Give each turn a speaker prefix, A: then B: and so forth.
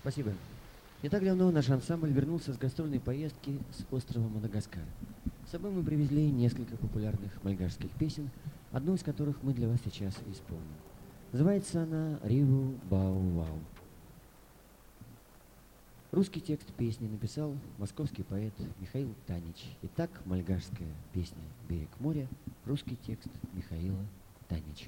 A: Спасибо. Не так давно наш ансамбль вернулся с гастрольной поездки с острова Мадагаскар. С собой мы привезли несколько популярных мальгашских песен, одну из которых мы для вас сейчас исполним. Называется она «Риву Бау Вау». Русский текст песни написал московский поэт Михаил Танич. Итак, мальгашская песня «Берег моря», русский текст Михаила Танича.